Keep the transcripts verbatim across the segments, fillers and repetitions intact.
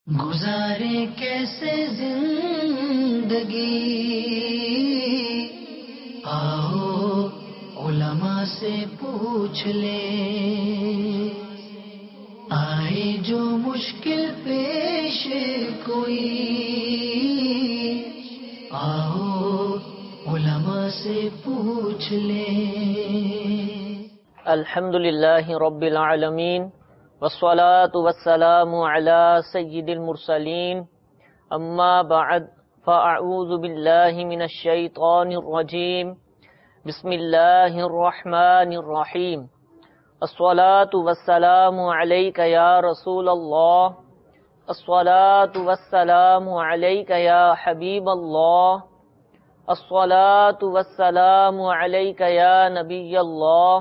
گزارے کیسے زندگی، آؤ علماء سے پوچھ لیں، آئے جو مشکل پیش کوئی، آؤ علماء سے پوچھ لیں۔ الحمدللہ رب العالمین والصلاة والسلام علی سید المرسلین، اما بعد فاعوذ باللہ من الشیطان الرجیم، بسم اللہ الرحمن الرحیم۔ الصلاة والسلام علیک یا رسول اللہ، الصلاة والسلام علیک یا حبیب اللہ، الصلاة والسلام علیک یا نبی اللہ،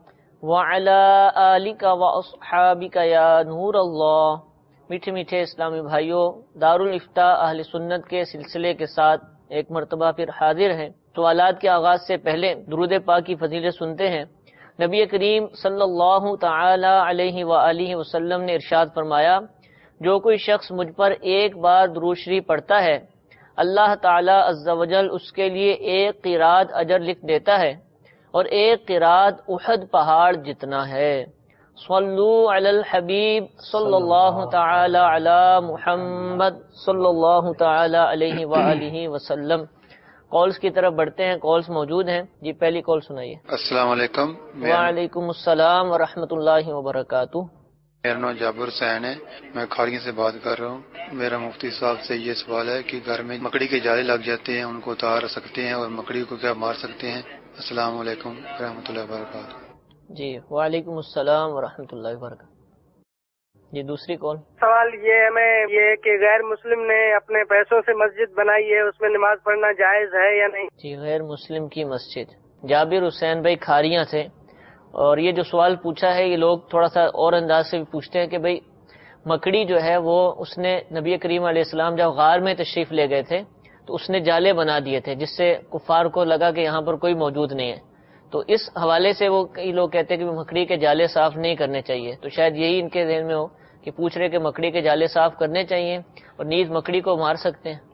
وَعَلَىٰ آلِكَ وَأَصْحَابِكَ يَا نور اللہ۔ میٹھے میٹھے اسلامی بھائیوں، دارالفتاء اہل سنت کے سلسلے کے ساتھ ایک مرتبہ پھر حاضر ہیں۔ سوالات کے آغاز سے پہلے درود پاک کی فضیلت سنتے ہیں۔ نبی کریم صلی اللہ تعالی علیہ وآلہ وسلم نے ارشاد فرمایا، جو کوئی شخص مجھ پر ایک بار درود شریف پڑھتا ہے، اللہ تعالی عز و جل اس کے لیے ایک قیراط اجر لکھ دیتا ہے، اور ایک قیراط احد پہاڑ جتنا ہے۔ صلو علی الحبیب صلی اللہ تعالی علی محمد صلی اللہ تعالی علیہ وآلہ وسلم۔ کالز کی طرف بڑھتے ہیں، کالز موجود ہیں۔ جی پہلی کال سنائیے۔ السلام علیکم۔ وعلیکم السلام ورحمۃ اللہ وبرکاتہ۔ میرا نام جابر حسین ہے، میں کھاڑی سے بات کر رہا ہوں۔ میرا مفتی صاحب سے یہ سوال ہے کہ گھر میں مکڑی کے جالے لگ جاتے ہیں، ان کو اتار سکتے ہیں اور مکڑی کو کیا مار سکتے ہیں؟ السلام علیکم ورحمۃ اللہ وبرکاتہ۔ جی وعلیکم السلام ورحمۃ اللہ وبرکاتہ۔ جی دوسری کال۔ سوال یہ ہے میں یہ کہ غیر مسلم نے اپنے پیسوں سے مسجد بنائی ہے، اس میں نماز پڑھنا جائز ہے یا نہیں؟ جی غیر مسلم کی مسجد، جابر حسین بھائی کھاریاں تھے، اور یہ جو سوال پوچھا ہے یہ لوگ تھوڑا سا اور انداز سے بھی پوچھتے ہیں کہ بھئی مکڑی جو ہے وہ اس نے نبی کریم علیہ السلام جب غار میں تشریف لے گئے تھے تو اس نے جالے بنا دیے تھے، جس سے کفار کو لگا کہ یہاں پر کوئی موجود نہیں ہے، تو اس حوالے سے وہ کئی لوگ کہتے ہیں کہ مکڑی کے جالے صاف نہیں کرنے چاہیے، تو شاید یہی ان کے ذہن میں ہو کہ پوچھ رہے کہ مکڑی کے جالے صاف کرنے چاہیے اور نیز مکڑی کو مار سکتے ہیں۔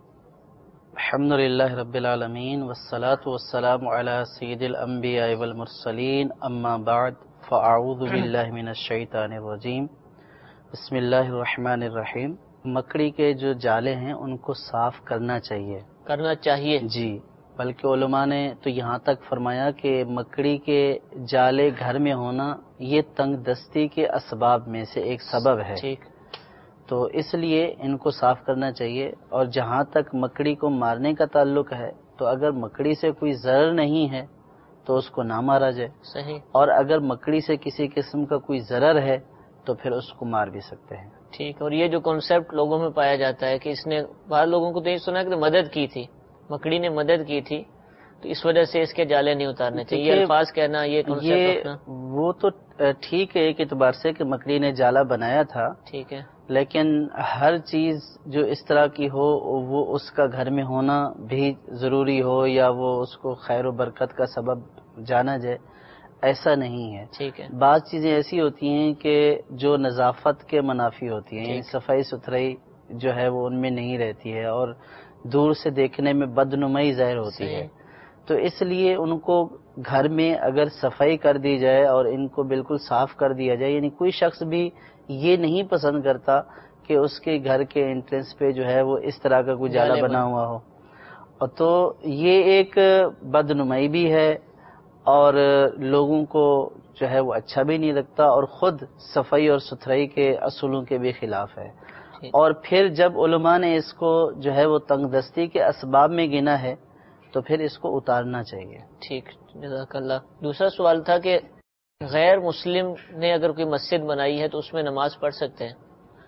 الحمدللہ رب العالمین والصلاة والسلام علی سید الانبیاء والمرسلین، اما بعد فاعوذ باللہ من الشیطان الرجیم، بسم اللہ الرحمن الرحیم۔ مکڑی کے جو جالے ہیں ان کو صاف کرنا چاہیے، کرنا چاہیے جی، بلکہ علماء نے تو یہاں تک فرمایا کہ مکڑی کے جالے گھر میں ہونا یہ تنگ دستی کے اسباب میں سے ایک سبب ہے، ٹھیک، تو اس لیے ان کو صاف کرنا چاہیے۔ اور جہاں تک مکڑی کو مارنے کا تعلق ہے تو اگر مکڑی سے کوئی ضرر نہیں ہے تو اس کو نہ مارا جائے، صحیح، اور اگر مکڑی سے کسی قسم کا کوئی ضرر ہے تو پھر اس کو مار بھی سکتے ہیں۔ ٹھیک۔ اور یہ جو کانسیپٹ لوگوں میں پایا جاتا ہے کہ اس نے بعض لوگوں کو تو یہ سنا کہ مدد کی تھی، مکڑی نے مدد کی تھی تو اس وجہ سے اس کے جالے نہیں اتارنے چاہیے، یہ الفاظ کہنا، یہ کانسیپٹ رکھنا، وہ تو ٹھیک ہے ایک اعتبار سے کہ مکڑی نے جالا بنایا تھا، ٹھیک ہے، لیکن ہر چیز جو اس طرح کی ہو وہ اس کا گھر میں ہونا بھی ضروری ہو یا وہ اس کو خیر و برکت کا سبب جانا جائے، ایسا نہیں ہے۔ ٹھیک ہے، بعض چیزیں ایسی ہوتی ہیں کہ جو نظافت کے منافی ہوتی ہیں، یعنی صفائی ستھرائی جو ہے وہ ان میں نہیں رہتی ہے اور دور سے دیکھنے میں بدنمائی ظاہر ہوتی ہے، تو اس لیے ان کو گھر میں اگر صفائی کر دی جائے اور ان کو بالکل صاف کر دیا جائے، یعنی کوئی شخص بھی یہ نہیں پسند کرتا کہ اس کے گھر کے انٹرنس پہ جو ہے وہ اس طرح کا کوئی جالا بنا ہوا ہو، اور تو یہ ایک بدنمائی بھی ہے اور لوگوں کو جو ہے وہ اچھا بھی نہیں لگتا اور خود صفائی اور ستھرائی کے اصولوں کے بھی خلاف ہے۔ اور پھر جب علماء نے اس کو جو ہے وہ تنگ دستی کے اسباب میں گنا ہے تو پھر اس کو اتارنا چاہیے۔ ٹھیک، جزاک اللہ۔ دوسرا سوال تھا کہ غیر مسلم نے اگر کوئی مسجد بنائی ہے تو اس میں نماز پڑھ سکتے ہیں؟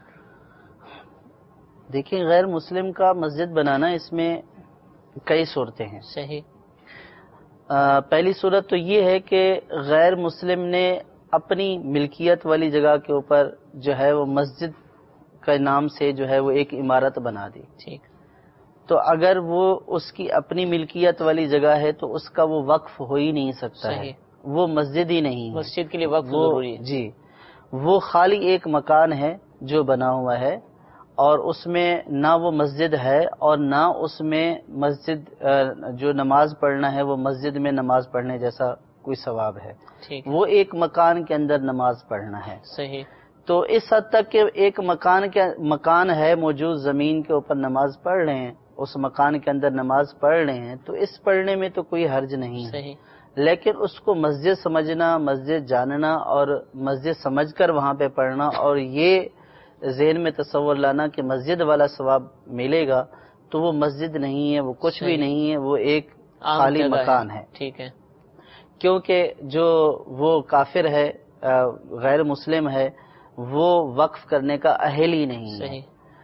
دیکھیں غیر مسلم کا مسجد بنانا اس میں کئی صورتیں ہیں۔ صحیح۔ پہلی صورت تو یہ ہے کہ غیر مسلم نے اپنی ملکیت والی جگہ کے اوپر جو ہے وہ مسجد کے نام سے جو ہے وہ ایک عمارت بنا دی، ٹھیک، تو اگر وہ اس کی اپنی ملکیت والی جگہ ہے تو اس کا وہ وقف ہو ہی نہیں سکتا ہے، وہ مسجد ہی نہیں ہے، مسجد کے لیے وقف ضروری ہے۔ جی، وہ خالی ایک مکان ہے جو بنا ہوا ہے اور اس میں نہ وہ مسجد ہے اور نہ اس میں مسجد جو نماز پڑھنا ہے وہ مسجد میں نماز پڑھنے جیسا کوئی ثواب ہے. وہ ایک مکان کے اندر نماز پڑھنا ہے. صحیح. تو اس حد تک کہ ایک مکان کے مکان ہے موجود زمین کے اوپر نماز پڑھ رہے ہیں, اس مکان کے اندر نماز پڑھ رہے ہیں, تو اس پڑھنے میں تو کوئی حرج نہیں ہے. صحیح. لیکن اس کو مسجد سمجھنا, مسجد جاننا اور مسجد سمجھ کر وہاں پہ پڑھنا اور یہ ذہن میں تصور لانا کہ مسجد والا ثواب ملے گا, تو وہ مسجد نہیں ہے, وہ کچھ بھی نہیں ہے, وہ ایک خالی مکان ہے. ٹھیک ہے. کیونکہ جو وہ کافر ہے, غیر مسلم ہے, وہ وقف کرنے کا اہل ہی نہیں ہے,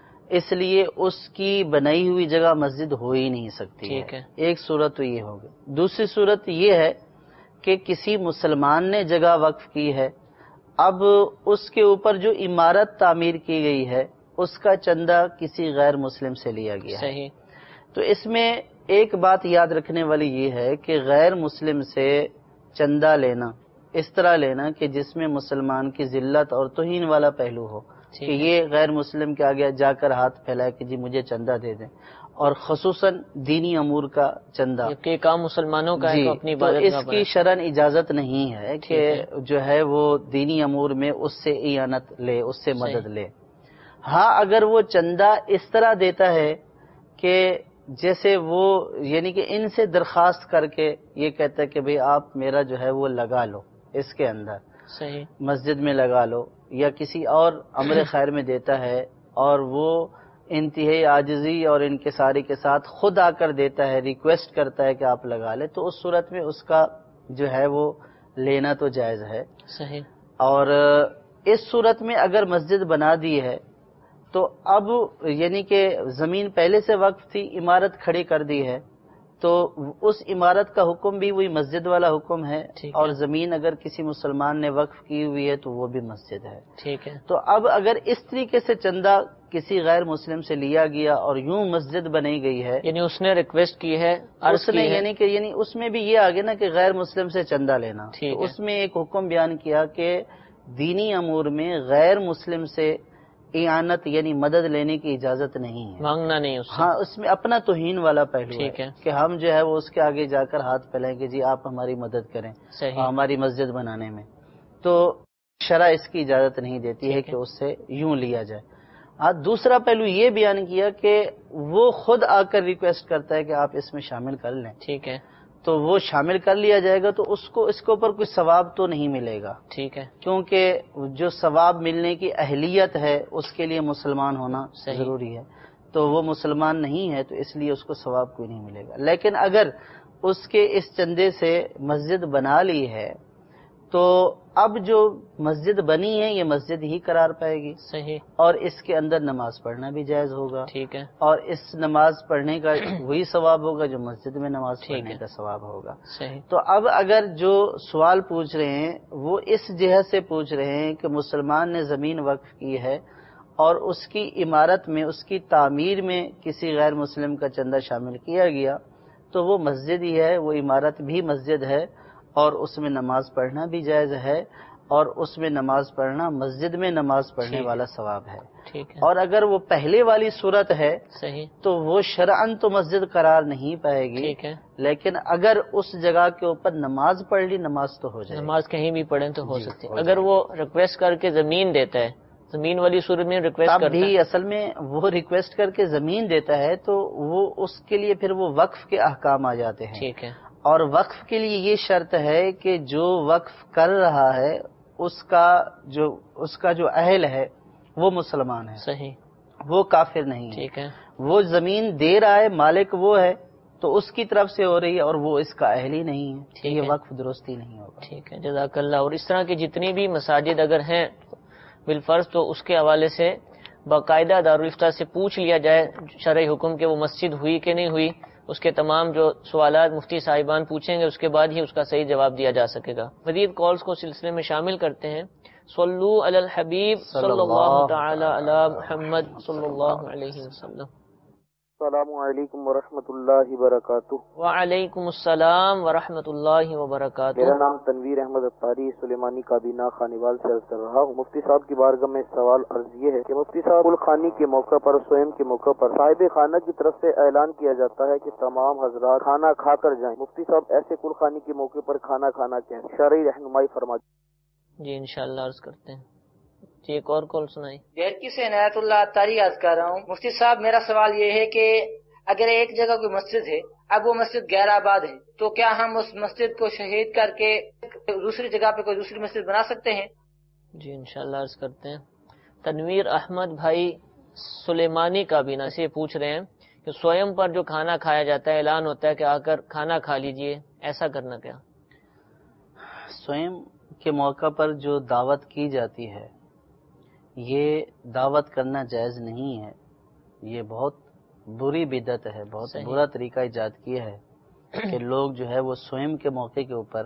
اس لیے اس کی بنائی ہوئی جگہ مسجد ہو ہی نہیں سکتی ہے. ایک صورت تو یہ ہوگی. دوسری صورت یہ ہے کہ کسی مسلمان نے جگہ وقف کی ہے, اب اس کے اوپر جو عمارت تعمیر کی گئی ہے اس کا چندہ کسی غیر مسلم سے لیا گیا ہے. تو اس میں ایک بات یاد رکھنے والی یہ ہے کہ غیر مسلم سے چندہ لینا اس طرح لینا کہ جس میں مسلمان کی ذلت اور توہین والا پہلو ہو, کہ یہ غیر مسلم کے آگے جا کر ہاتھ پھیلائے کہ جی مجھے چندہ دے دیں, اور خصوصاً دینی امور کا چندہ کہ کام مسلمانوں کا ہے, جی, تو اپنی تو عبادت اس کی شرعن اجازت نہیں ہے کہ جو ہے وہ دینی امور میں اس سے اعانت لے, اس سے مدد لے. ہاں اگر وہ چندہ اس طرح دیتا ہے کہ جیسے وہ یعنی کہ ان سے درخواست کر کے یہ کہتا ہے کہ بھئی آپ میرا جو ہے وہ لگا لو اس کے اندر, صحیح, مسجد میں لگا لو, یا کسی اور امر خیر میں دیتا ہے اور وہ انتہائی عاجزی اور انکساری کے ساتھ خود آ کر دیتا ہے, ریکویسٹ کرتا ہے کہ آپ لگا لیں, تو اس صورت میں اس کا جو ہے وہ لینا تو جائز ہے. صحیح. اور اس صورت میں اگر مسجد بنا دی ہے تو اب یعنی کہ زمین پہلے سے وقف تھی, عمارت کھڑی کر دی ہے, تو اس عمارت کا حکم بھی وہی مسجد والا حکم ہے, اور زمین اگر کسی مسلمان نے وقف کی ہوئی ہے تو وہ بھی مسجد ہے. ٹھیک ہے. تو اب اگر اس طریقے سے چندہ کسی غیر مسلم سے لیا گیا اور یوں مسجد بنائی گئی ہے, یعنی اس نے ریکویسٹ کی ہے, اس نے یعنی کہ یعنی اس میں بھی یہ آگے نا کہ غیر مسلم سے چندہ لینا, تو اس میں ایک حکم بیان کیا کہ دینی امور میں غیر مسلم سے اعانت یعنی مدد لینے کی اجازت نہیں ہے, مانگنا نہیں اس سے. ہاں اس میں اپنا توہین والا پہلو ہے کہ ہم جو ہے وہ اس کے آگے جا کر ہاتھ پھیلائیں کہ جی آپ ہماری مدد کریں ہماری مسجد بنانے میں, تو شرع اس کی اجازت نہیں دیتی ہے کہ اس سے یوں لیا جائے. ہاں دوسرا پہلو یہ بیان کیا کہ وہ خود آ کر ریکویسٹ کرتا ہے کہ آپ اس میں شامل کر لیں, ٹھیک ہے, تو وہ شامل کر لیا جائے گا, تو اس کو اس کے اوپر کوئی ثواب تو نہیں ملے گا. ٹھیک ہے, کیونکہ جو ثواب ملنے کی اہلیت ہے اس کے لیے مسلمان ہونا ضروری ہے, تو وہ مسلمان نہیں ہے, تو اس لیے اس کو ثواب کوئی نہیں ملے گا. لیکن اگر اس کے اس چندے سے مسجد بنا لی ہے تو اب جو مسجد بنی ہے یہ مسجد ہی قرار پائے گی. صحیح. اور اس کے اندر نماز پڑھنا بھی جائز ہوگا. ٹھیک ہے. اور اس نماز پڑھنے کا وہی ثواب ہوگا جو مسجد میں نماز پڑھنے کا ثواب ہوگا. صحیح. تو اب اگر جو سوال پوچھ رہے ہیں وہ اس جہت سے پوچھ رہے ہیں کہ مسلمان نے زمین وقف کی ہے اور اس کی عمارت میں اس کی تعمیر میں کسی غیر مسلم کا چندہ شامل کیا گیا, تو وہ مسجد ہی ہے, وہ عمارت بھی مسجد ہے, اور اس میں نماز پڑھنا بھی جائز ہے, اور اس میں نماز پڑھنا مسجد میں نماز پڑھنے والا ثواب ہے. ٹھیک ہے. اور اگر وہ پہلے والی صورت ہے صحیح, تو وہ شرعاً تو مسجد قرار نہیں پائے گی. ٹھیک ہے. لیکن اگر اس جگہ کے اوپر نماز پڑھ لی نماز تو ہو جائے, نماز کہیں بھی پڑھیں تو ہو سکتی ہے. اگر وہ ریکویسٹ کر کے زمین دیتا ہے, زمین والی صورت میں ریکویسٹ کرتا ہے, بھی اصل میں وہ ریکویسٹ کر کے زمین دیتا ہے تو وہ اس کے لیے پھر وہ وقف کے احکام آ جاتے ہیں. ٹھیک ہے. اور وقف کے لیے یہ شرط ہے کہ جو وقف کر رہا ہے اس کا جو اس کا جو اہل ہے وہ مسلمان ہے. صحیح. وہ کافر نہیں. ٹھیک ہے. وہ زمین دے رہا ہے, مالک وہ ہے, تو اس کی طرف سے ہو رہی ہے اور وہ اس کا اہل ہی نہیں ہے, یہ وقف درستی نہیں ہوگا. ٹھیک ہے, جزاک اللہ. اور اس طرح کی جتنی بھی مساجد اگر ہیں بالفرض, تو اس کے حوالے سے باقاعدہ دارالفتہ سے پوچھ لیا جائے شرعی حکم کہ وہ مسجد ہوئی کہ نہیں ہوئی. اس کے تمام جو سوالات مفتی صاحبان پوچھیں گے اس کے بعد ہی اس کا صحیح جواب دیا جا سکے گا. مزید کالز کو سلسلے میں شامل کرتے ہیں. صلو علی الحبیب صلی اللہ تعالی علی محمد صلی اللہ علیہ وسلم. السلام علیکم ورحمۃ اللہ وبرکاتہ۔ وعلیکم السلام ورحمۃ اللہ وبرکاتہ۔ میرا نام تنویر احمد اختاری سلیمانی کابینہ خانیوال سے عرض کر رہا ہوں۔ مفتی صاحب کی بارگاہ میں سوال عرض یہ ہے کہ مفتی صاحب کل خوانی کے موقع پر سوئم کے موقع پر صاحب خانہ کی طرف سے اعلان کیا جاتا ہے کہ تمام حضرات کھانا کھا کر جائیں۔ مفتی صاحب ایسے کل خوانی کے موقع پر کھانا کھانا کیسے؟ شرعی رہنمائی فرما جی انشاءاللہ عرض کرتے ہیں۔ جی ایک اور کال سنائی۔ دیرکی سے عنایت اللہ اتاری عرض کر رہا ہوں۔ مفتی صاحب میرا سوال یہ ہے کہ اگر ایک جگہ کوئی مسجد ہے، اب وہ مسجد غیر آباد ہے، تو کیا ہم اس مسجد کو شہید کر کے دوسری جگہ پہ کوئی دوسری مسجد بنا سکتے ہیں؟ جی انشاءاللہ عرض کرتے ہیں۔ تنویر احمد بھائی سلیمانی کابینہ سے پوچھ رہے ہیں کہ سوئم پر جو کھانا کھایا جاتا ہے، اعلان ہوتا ہے کہ آ کر کھانا کھا لیجئے، ایسا کرنا کیا؟ سوئم کے موقع پر جو دعوت کی جاتی ہے یہ دعوت کرنا جائز نہیں ہے، یہ بہت بری بدعت ہے، بہت صحیح۔ برا طریقہ ایجاد کیا ہے کہ لوگ جو ہے وہ سوئم کے موقع کے اوپر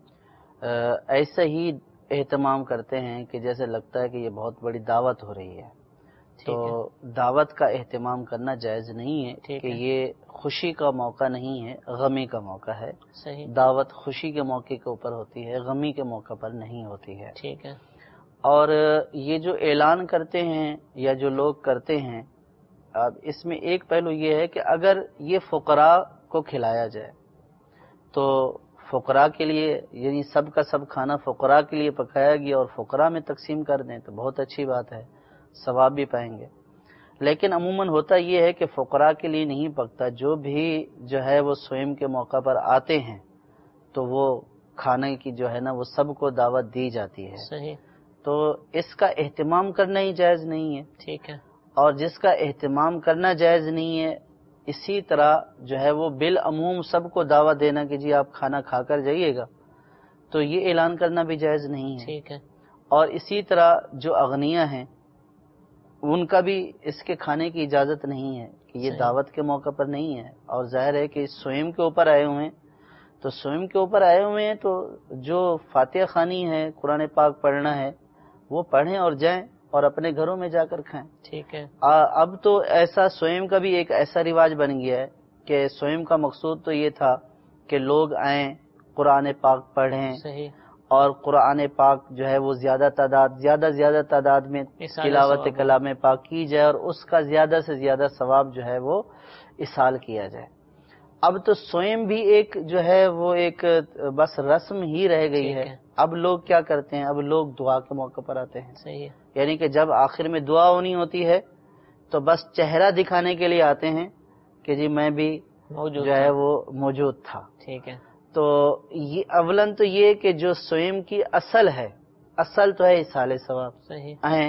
ایسا ہی اہتمام کرتے ہیں کہ جیسے لگتا ہے کہ یہ بہت بڑی دعوت ہو رہی ہے۔ تو دعوت کا اہتمام کرنا جائز نہیں ہے کہ یہ خوشی کا موقع نہیں ہے، غمی کا موقع ہے۔ صحیح۔ دعوت خوشی کے موقع کے اوپر ہوتی ہے، غمی کے موقع پر نہیں ہوتی ہے۔ ٹھیک ہے۔ اور یہ جو اعلان کرتے ہیں یا جو لوگ کرتے ہیں، اب اس میں ایک پہلو یہ ہے کہ اگر یہ فقراء کو کھلایا جائے تو فقراء کے لیے، یعنی سب کا سب کھانا فقراء کے لیے پکایا گیا اور فقراء میں تقسیم کر دیں تو بہت اچھی بات ہے، ثواب بھی پائیں گے۔ لیکن عموماً ہوتا یہ ہے کہ فقراء کے لیے نہیں پکتا، جو بھی جو ہے وہ سوئم کے موقع پر آتے ہیں تو وہ کھانے کی جو ہے نا وہ سب کو دعوت دی جاتی ہے۔ صحیح۔ تو اس کا اہتمام کرنا ہی جائز نہیں ہے۔ ٹھیک ہے۔ اور جس کا اہتمام کرنا جائز نہیں ہے، اسی طرح جو ہے وہ بالعموم سب کو دعوت دینا کہ جی آپ کھانا کھا کر جائیے گا، تو یہ اعلان کرنا بھی جائز نہیں ہے۔ ٹھیک ہے۔ اور اسی طرح جو اغنیاء ہیں ان کا بھی اس کے کھانے کی اجازت نہیں ہے کہ یہ دعوت کے موقع پر نہیں ہے۔ اور ظاہر ہے کہ سوئم کے اوپر آئے ہوئے ہیں تو سوئم کے اوپر آئے ہوئے ہیں تو جو فاتحہ خوانی ہے، قرآن پاک پڑھنا ہے وہ پڑھیں اور جائیں اور اپنے گھروں میں جا کر کھائیں۔ ٹھیک ہے۔ اب تو ایسا سوئم کا بھی ایک ایسا رواج بن گیا ہے کہ سوئم کا مقصود تو یہ تھا کہ لوگ آئیں، قرآن پاک پڑھیں، صحیح، اور قرآن پاک جو ہے وہ زیادہ تعداد زیادہ زیادہ تعداد میں تلاوت کلام پاک کی جائے اور اس کا زیادہ سے زیادہ ثواب جو ہے وہ اصال کیا جائے۔ اب تو سوئم بھی ایک جو ہے وہ ایک بس رسم ہی رہ گئی ہے۔ اب لوگ کیا کرتے ہیں، اب لوگ دعا کے موقع پر آتے ہیں، صحیح، یعنی کہ جب آخر میں دعا ہونی ہوتی ہے تو بس چہرہ دکھانے کے لیے آتے ہیں کہ جی میں بھی جو ہے وہ موجود تھا۔ ٹھیک ہے۔ تو یہ اولن تو یہ کہ جو سوئم کی اصل ہے، اصل تو ہے اصال ثواب، صحیح، آئیں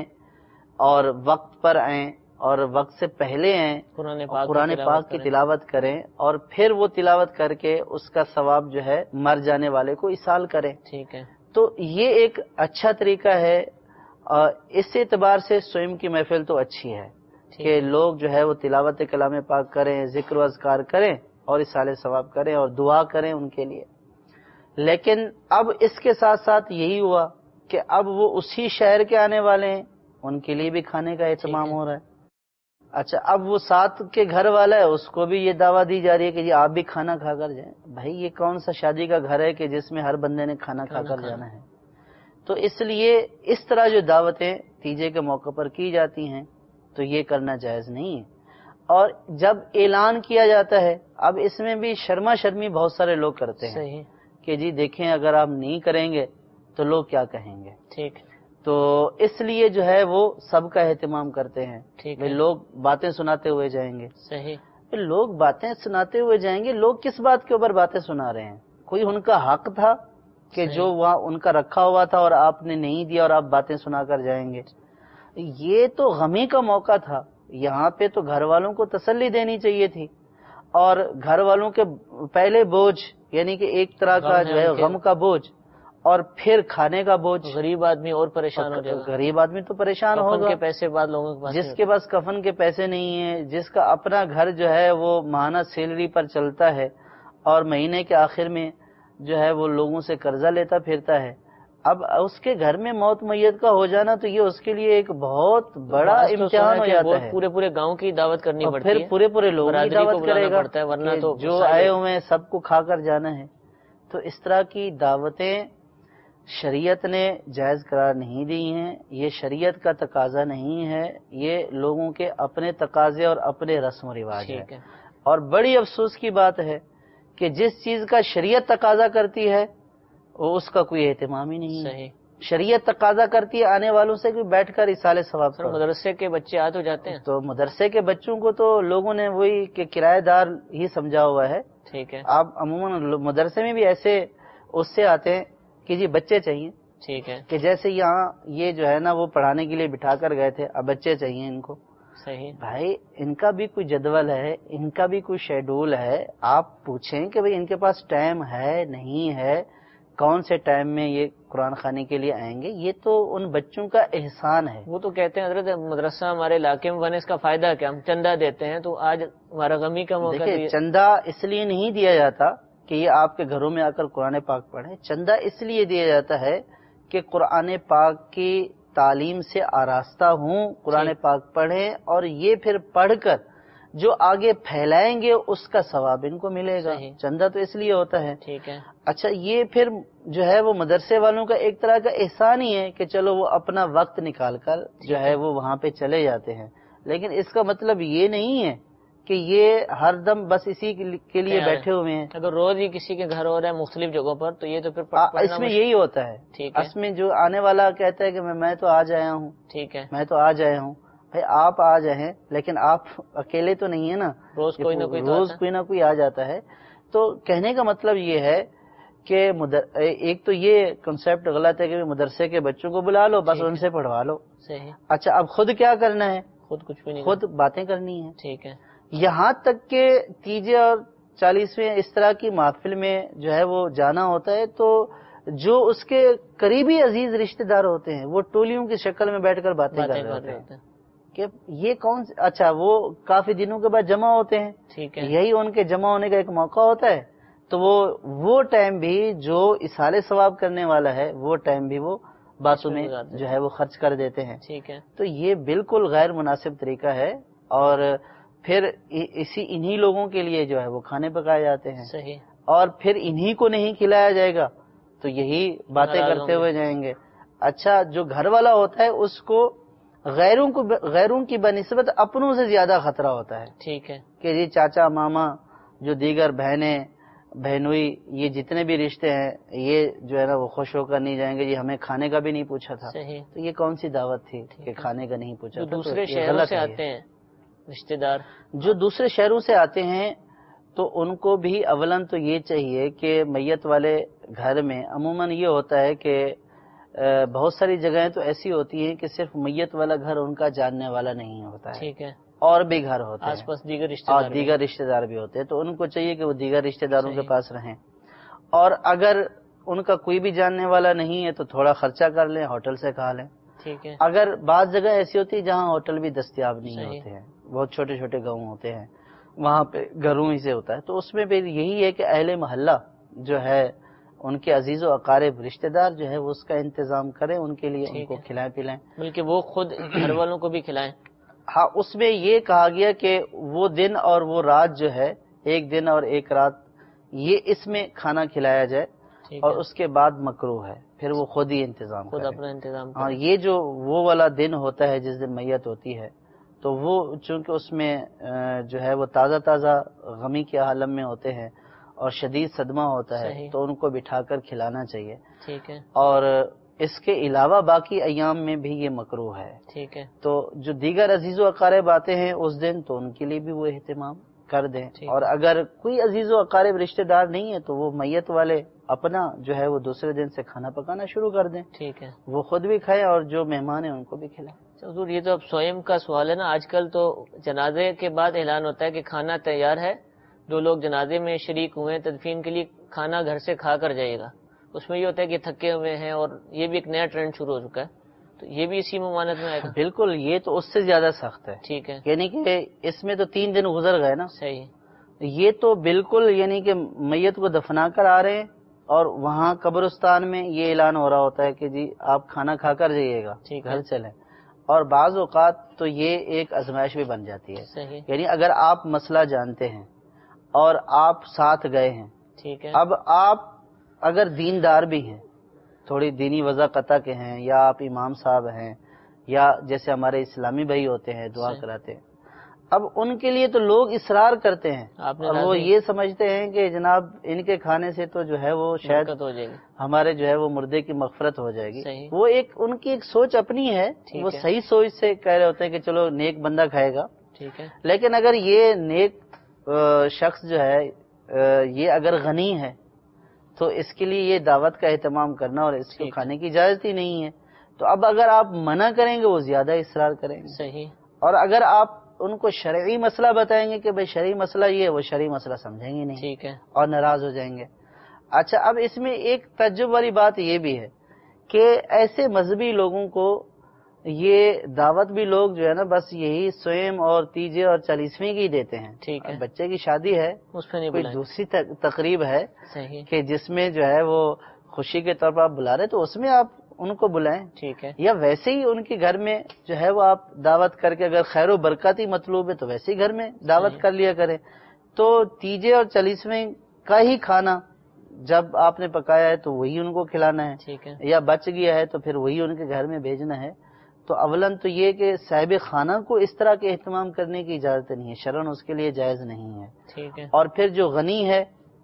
اور وقت پر آئیں اور وقت سے پہلے آئیں، قرآن پاک قرآن پاک کی تلاوت کریں اور پھر وہ تلاوت کر کے اس کا ثواب جو ہے مر جانے والے کو اصال کریں۔ ٹھیک ہے۔ تو یہ ایک اچھا طریقہ ہے، اور اس اعتبار سے سوئم کی محفل تو اچھی ہے کہ لوگ جو ہے وہ تلاوت کلام پاک کریں، ذکر و اذکار کریں اور اصال ثواب کریں اور دعا کریں ان کے لیے۔ لیکن اب اس کے ساتھ ساتھ یہی ہوا کہ اب وہ اسی شہر کے آنے والے ہیں، ان کے لیے بھی کھانے کا اہتمام ہو رہا ہے۔ اچھا، اب وہ ساتھ کے گھر والا ہے، اس کو بھی یہ دعویٰ دی جا رہی ہے کہ جی آپ بھی کھانا کھا کر جائیں۔ بھائی یہ کون سا شادی کا گھر ہے کہ جس میں ہر بندے نے کھانا کھا کر جانا ہے؟ تو اس لیے اس طرح جو دعوتیں تیجے کے موقع پر کی جاتی ہیں تو یہ کرنا جائز نہیں ہے۔ اور جب اعلان کیا جاتا ہے، اب اس میں بھی شرما شرمی بہت سارے لوگ کرتے ہیں، صحیح، کہ جی دیکھیں اگر آپ نہیں کریں گے تو لوگ کیا کہیں گے۔ ٹھیک، تو اس لیے جو ہے وہ سب کا اہتمام کرتے ہیں۔ ٹھیک ہے، ہے، لوگ باتیں سناتے ہوئے جائیں گے۔ صحیح، لوگ باتیں سناتے ہوئے جائیں گے، لوگ کس بات کے اوپر باتیں سنا رہے ہیں؟ کوئی ان کا حق تھا کہ جو وہاں ان کا رکھا ہوا تھا اور آپ نے نہیں دیا اور آپ باتیں سنا کر جائیں گے؟ یہ تو غمی کا موقع تھا، یہاں پہ تو گھر والوں کو تسلی دینی چاہیے تھی، اور گھر والوں کے پہلے بوجھ یعنی کہ ایک طرح کا جو ہے غم کا بوجھ اور پھر کھانے کا بوجھ، غریب آدمی اور پریشان ہو جائے گا۔ غریب آدمی تو پریشان ہوگا، کفن کے پیسے بعد لوگوں کے پاس، جس کے پاس کفن کے پیسے نہیں ہیں، جس کا اپنا گھر جو ہے وہ ماہانہ سیلری پر چلتا ہے اور مہینے کے آخر میں جو ہے وہ لوگوں سے قرضہ لیتا پھرتا ہے۔ اب اس کے گھر میں موت میت کا ہو جانا تو یہ اس کے لیے ایک بہت بڑا امتحان ہو جاتا ہے. پورے پورے گاؤں کی دعوت کرنی پڑتی ہے, پھر پورے پورے لوگوں کی دعوت کرے گا, ورنہ تو جو آئے ہوئے ہیں سب کو کھا کر جانا ہے. تو اس طرح کی دعوتیں شریعت نے جائز قرار نہیں دی ہیں. یہ شریعت کا تقاضا نہیں ہے, یہ لوگوں کے اپنے تقاضے اور اپنے رسم و رواج ہے. اور بڑی افسوس کی بات ہے کہ جس چیز کا شریعت تقاضا کرتی ہے وہ اس کا کوئی اہتمام ہی نہیں ہے. شریعت تقاضا کرتی ہے آنے والوں سے کہ بیٹھ کر اصالہ ثواب کرو. مدرسے کے بچے آ تو جاتے ہیں, تو مدرسے کے بچوں کو تو لوگوں نے وہی کہ کرایہ دار ہی سمجھا ہوا ہے. ٹھیک ہے, آپ عموماً مدرسے میں بھی ایسے اس سے آتے ہیں کہ جی بچے چاہیے. ٹھیک ہے, کہ جیسے یہاں یہ جو ہے نا وہ پڑھانے کے لیے بٹھا کر گئے تھے, اب بچے چاہیے ان کو. صحیح بھائی ان کا بھی کوئی جدول ہے, ان کا بھی کوئی شیڈول ہے. آپ پوچھیں کہ بھئی ان کے پاس ٹائم ہے نہیں ہے, کون سے ٹائم میں یہ قرآن خوانی کے لیے آئیں گے. یہ تو ان بچوں کا احسان ہے. وہ تو کہتے ہیں حضرت مدرسہ ہمارے علاقے میں بنے, اس کا فائدہ کیا, ہم چندہ دیتے ہیں تو آج ہمارا غمی کا موقع. دیکھیں چندہ اس لیے نہیں دیا جاتا کہ یہ آپ کے گھروں میں آ کر قرآن پاک پڑھیں. چندہ اس لیے دیا جاتا ہے کہ قرآن پاک کی تعلیم سے آراستہ ہوں, قرآن پاک پڑھیں, اور یہ پھر پڑھ کر جو آگے پھیلائیں گے اس کا ثواب ان کو ملے گا. چندہ تو اس لیے ہوتا ہے. ٹھیک ہے, اچھا یہ پھر جو ہے وہ مدرسے والوں کا ایک طرح کا احسان ہی ہے کہ چلو وہ اپنا وقت نکال کر جو ہے وہ وہاں پہ چلے جاتے ہیں. لیکن اس کا مطلب یہ نہیں ہے کہ یہ ہر دم بس اسی کے لیے بیٹھے ہوئے ہیں. اگر روز ہی کسی کے گھر ہو رہا ہے مختلف جگہوں پر تو یہ تو پھر اس میں یہی ہوتا ہے. اس میں جو آنے والا کہتا ہے کہ میں تو آج آیا ہوں. ٹھیک ہے, میں تو آج آیا ہوں. بھائی آپ آ جائیں, لیکن آپ اکیلے تو نہیں ہے نا, روز کوئی نہ کوئی روز کوئی نہ کوئی آ جاتا ہے. تو کہنے کا مطلب یہ ہے کہ ایک تو یہ کنسیپٹ غلط ہے کہ مدرسے کے بچوں کو بلا لو, بس ان سے پڑھوا لو. صحیح. اچھا اب خود کیا کرنا ہے, خود کچھ بھی نہیں, خود باتیں کرنی ہے. ٹھیک ہے, یہاں تک کہ تیجے اور چالیسویں اس طرح کی محفل میں جو ہے وہ جانا ہوتا ہے تو جو اس کے قریبی عزیز رشتہ دار ہوتے ہیں وہ ٹولیوں کی شکل میں بیٹھ کر باتیں کر رہے ہوتے ہیں کہ یہ کون, اچھا وہ کافی دنوں کے بعد جمع ہوتے ہیں. ٹھیک ہے, یہی ان کے جمع ہونے کا ایک موقع ہوتا ہے. تو وہ وہ ٹائم بھی جو اصالہ ثواب کرنے والا ہے وہ ٹائم بھی وہ باتوں میں جو ہے وہ خرچ کر دیتے ہیں. ٹھیک ہے, تو یہ بالکل غیر مناسب طریقہ ہے. اور پھر اسی انہی لوگوں کے لیے جو ہے وہ کھانے پکائے جاتے ہیں. صحیح. اور پھر انہی کو نہیں کھلایا جائے گا تو یہی باتیں کرتے ہوئے جائیں گے. اچھا جو گھر والا ہوتا ہے اس کو غیروں کو غیروں کی بنسبت اپنوں سے زیادہ خطرہ ہوتا ہے. ٹھیک ہے, کہ جی چاچا ماما جو دیگر بہنیں بہنوئی یہ جتنے بھی رشتے ہیں یہ جو ہے نا وہ خوش ہو کر نہیں جائیں گے, جی ہمیں کھانے کا بھی نہیں پوچھا تھا. صحیح. تو یہ کون سی دعوت تھی کہ کھانے کا نہیں پوچھا تھا. دوسرے شہروں سے آتے ہیں رشتے دار, جو دوسرے شہروں سے آتے ہیں تو ان کو بھی اولن تو یہ چاہیے کہ میت والے گھر میں عموماً یہ ہوتا ہے کہ بہت ساری جگہیں تو ایسی ہوتی ہیں کہ صرف میت والا گھر ان کا جاننے والا نہیں ہوتا ہے. ٹھیک ہے, اور بھی گھر ہوتے ہیں آس پاس دیگر رشتے اور دار دیگر رشتے دار بھی ہوتے ہیں. تو ان کو چاہیے کہ وہ دیگر رشتے داروں کے پاس رہیں. اور اگر ان کا کوئی بھی جاننے والا نہیں ہے تو تھوڑا خرچہ کر لیں, ہوٹل سے کھا لیں. ٹھیک ہے, اگر بعض جگہ ایسی ہوتی ہے جہاں ہوٹل بھی دستیاب نہیں ہوتے ہیں, بہت چھوٹے چھوٹے گاؤں ہوتے ہیں, وہاں پہ گھروں ہی سے ہوتا ہے. تو اس میں پھر یہی ہے کہ اہل محلہ جو ہے ان کے عزیز و اقارب رشتہ دار جو ہے وہ اس کا انتظام کریں ان کے لیے, ان کو کھلائیں پلائیں, بلکہ وہ خود گھر والوں کو بھی کھلائیں. ہاں اس میں یہ کہا گیا کہ وہ دن اور وہ رات جو ہے, ایک دن اور ایک رات, یہ اس میں کھانا کھلایا جائے. اور اس کے بعد مکروہ ہے پھر وہ خود ہی انتظام خود اپنا انتظام. اور یہ جو وہ والا دن ہوتا ہے جس دن میت ہوتی ہے تو وہ چونکہ اس میں جو ہے وہ تازہ تازہ غمی کے عالم میں ہوتے ہیں اور شدید صدمہ ہوتا ہے تو ان کو بٹھا کر کھلانا چاہیے. ٹھیک ہے, اور اس کے علاوہ باقی ایام میں بھی یہ مکروہ ہے. ٹھیک ہے, تو جو دیگر عزیز و اقارب آتے ہیں اس دن تو ان کے لیے بھی وہ اہتمام کر دیں. اور اگر کوئی عزیز و اقارب رشتہ دار نہیں ہے تو وہ میت والے اپنا جو ہے وہ دوسرے دن سے کھانا پکانا شروع کر دیں. ٹھیک ہے, وہ خود بھی کھائیں اور جو مہمان ہیں ان کو بھی کھلائیں. حضور یہ تو اب سوئم کا سوال ہے نا, آج کل تو جنازے کے بعد اعلان ہوتا ہے کہ کھانا تیار ہے, جو لوگ جنازے میں شریک ہوئے ہیں تدفین کے لیے کھانا گھر سے کھا کر جائے گا. اس میں یہ ہوتا ہے کہ تھکے ہوئے ہیں اور یہ بھی ایک نیا ٹرینڈ شروع ہو چکا ہے, تو یہ بھی اسی ممانعت میں آئے گا. بالکل, یہ تو اس سے زیادہ سخت ہے. ٹھیک ہے, یعنی کہ اس میں تو تین دن گزر گئے نا. صحیح. یہ تو بالکل یعنی کہ میت کو دفنا کر آ رہے ہیں اور وہاں قبرستان میں یہ اعلان ہو رہا ہوتا ہے کہ جی آپ کھانا کھا کر جائیے گا، گھر چلیں. اور بعض اوقات تو یہ ایک آزمائش بھی بن جاتی ہے. صحیح. یعنی اگر آپ مسئلہ جانتے ہیں اور آپ ساتھ گئے ہیں، ٹھیک ہے، اب آپ اگر دیندار بھی ہیں، تھوڑی دینی وضاقتہ کے ہیں، یا آپ امام صاحب ہیں، یا جیسے ہمارے اسلامی بھائی ہوتے ہیں دعا کراتے ہیں، اب ان کے لیے تو لوگ اصرار کرتے ہیں اور وہ یہ سمجھتے ہیں کہ جناب ان کے کھانے سے تو جو ہے وہ شاید ہو جائے گی، ہمارے ہمارے جو ہے وہ مردے کی مغفرت ہو جائے گی. صحیح. وہ ایک ان کی ایک سوچ اپنی ہے، وہ صحیح سوچ سے کہہ رہے ہوتے ہیں کہ چلو نیک بندہ کھائے گا. ٹھیک ہے. لیکن اگر یہ نیک شخص جو ہے یہ اگر غنی ہے تو اس کے لیے یہ دعوت کا اہتمام کرنا اور اس کو کھانے کی اجازت ہی نہیں ہے. تو اب اگر آپ منع کریں گے وہ زیادہ اصرار کریں گے. صحیح. اور اگر آپ ان کو شرعی مسئلہ بتائیں گے کہ بھئی شرعی مسئلہ یہ ہے، وہ شرعی مسئلہ سمجھیں گے نہیں. ٹھیک ہے. اور ناراض ہو جائیں گے. اچھا، اب اس میں ایک تعجب والی بات یہ بھی ہے کہ ایسے مذہبی لوگوں کو یہ دعوت بھی لوگ جو ہے نا بس یہی سویم اور تیجے اور چالیسویں کی دیتے ہیں. ٹھیک ہے. بچے کی شادی ہے، اس پہ نہیں کوئی دوسری تقریب ہے کہ جس میں جو ہے وہ خوشی کے طور پر آپ بلا رہے تو اس میں آپ ان کو بلائیں. ٹھیک ہے. یا ویسے ہی ان کے گھر میں جو ہے وہ آپ دعوت کر کے، اگر خیر و برکت ہی مطلوب ہے تو ویسے ہی گھر میں دعوت کر لیا کریں. تو تیجے اور چالیسویں کا ہی کھانا جب آپ نے پکایا ہے تو وہی ان کو کھلانا ہے. ٹھیک ہے. یا بچ گیا ہے تو پھر وہی ان کے گھر میں بھیجنا ہے. تو اولن تو یہ کہ صاحب خانہ کو اس طرح کے اہتمام کرنے کی اجازت نہیں ہے، شرعاً اس کے لیے جائز نہیں ہے. ٹھیک ہے. اور پھر جو غنی ہے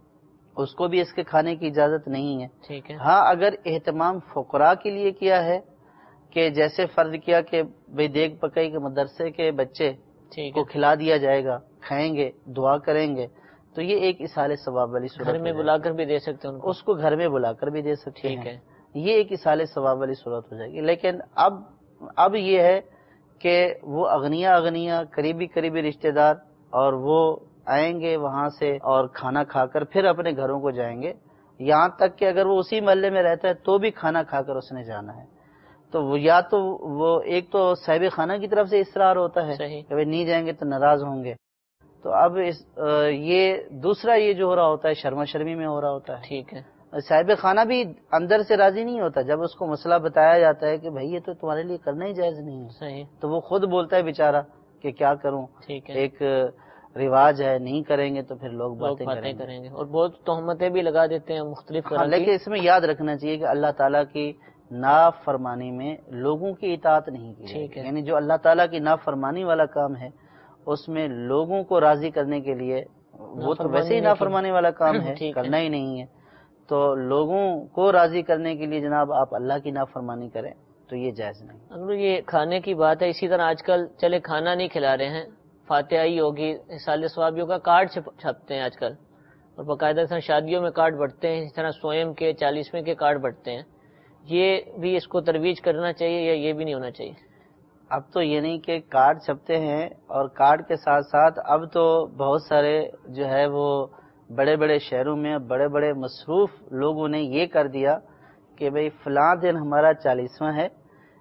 اس کو بھی اس کے کھانے کی اجازت نہیں ہے. ٹھیک ہے. ہاں، اگر اہتمام فقراء کے لیے کیا ہے کہ جیسے فرض کیا کہ بھئی دیگ پکئی کے مدرسے کے بچے کو کھلا دیا جائے گا، کھائیں گے، دعا کریں گے، تو یہ ایک اصال ثواب والی صورت. گھر میں بلا کر بھی دے سکتے ہیں، اس کو گھر میں بلا کر بھی دے سکتے ہیں. یہ ایک اصال ثواب والی صورت ہو جائے گی. لیکن اب اب یہ ہے کہ وہ اغنیا اغنیا قریبی قریبی رشتہ دار اور وہ آئیں گے وہاں سے اور کھانا کھا کر پھر اپنے گھروں کو جائیں گے. یہاں تک کہ اگر وہ اسی محلے میں رہتا ہے تو بھی کھانا کھا کر اس نے جانا ہے. تو وہ یا تو وہ ایک تو صاحب خانہ کی طرف سے اصرار ہوتا ہے کہ بھئی نہیں جائیں گے تو ناراض ہوں گے. تو اب اس یہ دوسرا یہ جو ہو رہا ہوتا ہے شرما شرمی میں ہو رہا ہوتا ہے. ٹھیک ہے. صاحب خانہ بھی اندر سے راضی نہیں ہوتا جب اس کو مسئلہ بتایا جاتا ہے کہ بھائی یہ تو تمہارے لیے کرنا ہی جائز نہیں ہے. صحیح. تو وہ خود بولتا ہے بیچارہ کہ کیا کروں. ٹھیک ہے. ایک رواج ہے، نہیں کریں گے تو پھر لوگ باتیں کریں, کریں گے اور بہت تہمتیں بھی لگا دیتے ہیں مختلف. ہاں، لیکن اس میں یاد رکھنا چاہیے کہ اللہ تعالیٰ کی نافرمانی میں لوگوں کی اطاعت نہیں کی. ٹھیک ہے. یعنی جو اللہ تعالیٰ کی نافرمانی والا کام ہے اس میں لوگوں کو راضی کرنے کے لیے وہ تو ویسے ہی نافرمانی والا کام ہے، کرنا ہی نہیں ہے. تو لوگوں کو راضی کرنے کے لیے جناب آپ اللہ کی نافرمانی کریں تو یہ جائز نہیں. اگر یہ کھانے کی بات ہے، اسی طرح آج کل چلے کھانا نہیں کھلا رہے ہیں، فاتحائی ہوگی، اصال ثوابیوں کا کارڈ چھپتے ہیں آج کل اور باقاعدہ شادیوں میں کارڈ بٹتے ہیں، اس طرح سوئم کے چالیسویں کے کارڈ بٹتے ہیں. یہ بھی اس کو ترویج کرنا چاہیے یا یہ بھی نہیں ہونا چاہیے؟ اب تو یہ نہیں کہ کارڈ چھپتے ہیں اور کارڈ کے ساتھ ساتھ اب تو بہت سارے جو ہے وہ بڑے بڑے شہروں میں بڑے بڑے مصروف لوگوں نے یہ کر دیا کہ بھئی فلاں دن ہمارا چالیسواں ہے،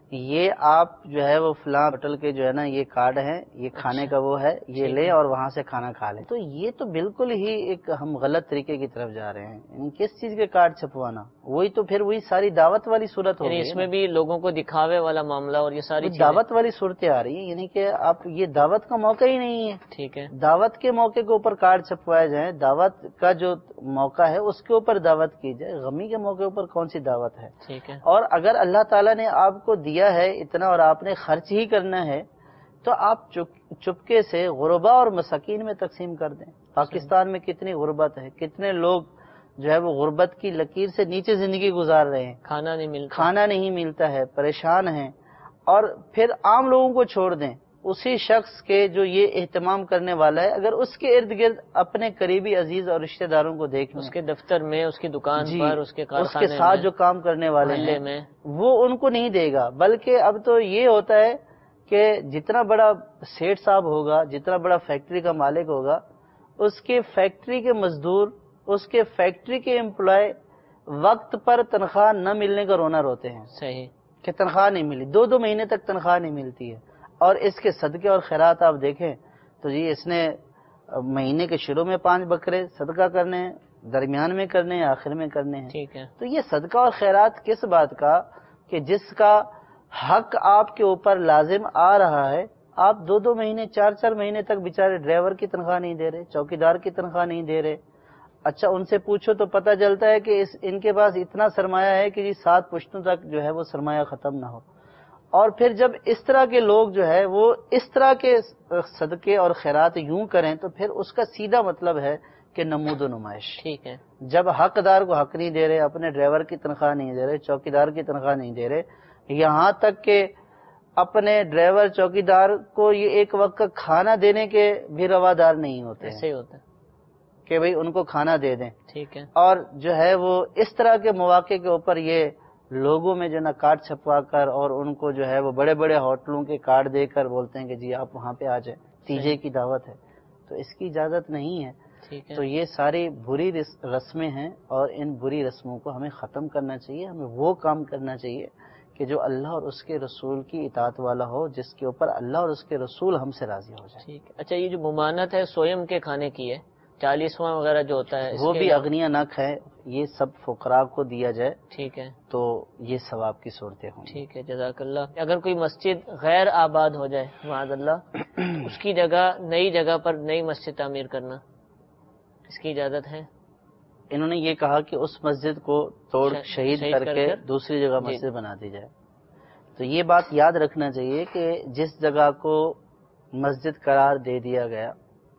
یہ آپ جو ہے وہ فلاں ہوٹل کے جو ہے نا یہ کارڈ ہے، یہ کھانے کا وہ ہے، یہ لیں اور وہاں سے کھانا کھا لیں. تو یہ تو بالکل ہی ایک ہم غلط طریقے کی طرف جا رہے ہیں. یعنی کس چیز کے کارڈ چھپوانا؟ وہی تو پھر وہی ساری دعوت والی صورت ہوگی. اس میں بھی لوگوں کو دکھاوے والا معاملہ اور یہ ساری دعوت والی صورتیں آ رہی ہیں. یعنی کہ آپ یہ دعوت کا موقع ہی نہیں ہے. ٹھیک ہے. دعوت کے موقع کے اوپر کارڈ چھپوائے جائیں، دعوت کا جو موقع ہے اس کے اوپر دعوت کی جائے. غمی کے موقع اوپر کون سی دعوت ہے؟ ٹھیک ہے. اور اگر اللہ تعالیٰ نے آپ کو دیا ہے اتنا اور آپ نے خرچ ہی کرنا ہے تو آپ چپکے سے غربا اور مساکین میں تقسیم کر دیں. پاکستان میں کتنی غربت ہے، کتنے لوگ جو ہے وہ غربت کی لکیر سے نیچے زندگی گزار رہے ہیں، کھانا نہیں ملتا کھانا نہیں ملتا ہے، پریشان ہیں. اور پھر عام لوگوں کو چھوڑ دیں، اسی شخص کے جو یہ اہتمام کرنے والا ہے اگر اس کے ارد گرد اپنے قریبی عزیز اور رشتہ داروں کو دیکھ لیں، اس کے دفتر میں، اس کی دکان جی پر، اس کے کارخانے اس کے ساتھ جو کام کرنے والے ہیں میں، وہ ان کو نہیں دے گا. بلکہ اب تو یہ ہوتا ہے کہ جتنا بڑا سیٹ صاحب ہوگا، جتنا بڑا فیکٹری کا مالک ہوگا، اس کے فیکٹری کے مزدور، اس کے فیکٹری کے امپلائی وقت پر تنخواہ نہ ملنے کا رونا روتے ہیں. صحیح. کہ تنخواہ نہیں ملی، دو دو مہینے تک تنخواہ نہیں ملتی ہے. اور اس کے صدقے اور خیرات آپ دیکھیں تو جی اس نے مہینے کے شروع میں پانچ بکرے صدقہ کرنے ہیں، درمیان میں کرنے ہیں آخر میں کرنے ہیں. ٹھیک ہے. تو یہ صدقہ اور خیرات کس بات کا کہ جس کا حق آپ کے اوپر لازم آ رہا ہے. آپ دو دو مہینے چار چار مہینے تک بیچارے ڈرائیور کی تنخواہ نہیں دے رہے, چوکیدار کی تنخواہ نہیں دے رہے. اچھا ان سے پوچھو تو پتہ چلتا ہے کہ اس ان کے پاس اتنا سرمایہ ہے کہ جی سات پشتوں تک جو ہے وہ سرمایہ ختم نہ ہو. اور پھر جب اس طرح کے لوگ جو ہے وہ اس طرح کے صدقے اور خیرات یوں کریں تو پھر اس کا سیدھا مطلب ہے کہ نمود و نمائش. ٹھیک ہے. جب حقدار کو حق نہیں دے رہے, اپنے ڈرائیور کی تنخواہ نہیں دے رہے, چوکیدار کی تنخواہ نہیں دے رہے, یہاں تک کہ اپنے ڈرائیور چوکیدار کو یہ ایک وقت کا کھانا دینے کے بھی روادار نہیں ہوتے. ایسے ہی ہوتا ہے کہ بھئی ان کو کھانا دے دیں. ٹھیک ہے. اور جو ہے وہ اس طرح کے مواقع کے اوپر یہ لوگوں میں جو نا کارڈ چھپوا کر اور ان کو جو ہے وہ بڑے بڑے ہوٹلوں کے کارڈ دے کر بولتے ہیں کہ جی آپ وہاں پہ آ جائیں, تیجے کی دعوت ہے. تو اس کی اجازت نہیں ہے. ٹھیک ہے. تو یہ ساری بری رسمیں ہیں اور ان بری رسموں کو ہمیں ختم کرنا چاہیے. ہمیں وہ کام کرنا چاہیے کہ جو اللہ اور اس کے رسول کی اطاعت والا ہو, جس کے اوپر اللہ اور اس کے رسول ہم سے راضی ہو جائے. ٹھیک ہے. اچھا یہ جو ممانت ہے سویم کے کھانے کی ہے, چالیسواں وغیرہ جو ہوتا ہے وہ بھی اغنیا نہ کھائے, یہ سب فقراء کو دیا جائے. ٹھیک ہے. تو یہ ثواب کی صورتیں ہوں. ٹھیک ہے, جزاک اللہ. اگر کوئی مسجد غیر آباد ہو جائے معاذ اللہ, اس کی جگہ نئی جگہ پر نئی مسجد تعمیر کرنا, اس کی اجازت ہے؟ انہوں نے یہ کہا کہ اس مسجد کو توڑ شہید کر کے دوسری جگہ جی. مسجد بنا دی جائے. تو یہ بات یاد رکھنا چاہیے کہ جس جگہ کو مسجد قرار دے دیا گیا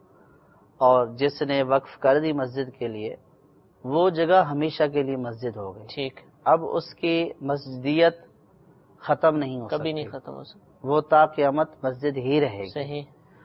اور جس نے وقف کر دی مسجد کے لیے, وہ جگہ ہمیشہ کے لیے مسجد ہو گئی. ٹھیک. اب اس کی مسجدیت ختم نہیں ہو سکتی, کبھی نہیں ختم ہو سکتی, وہ تا قیامت مسجد ہی رہے گی. صحیح.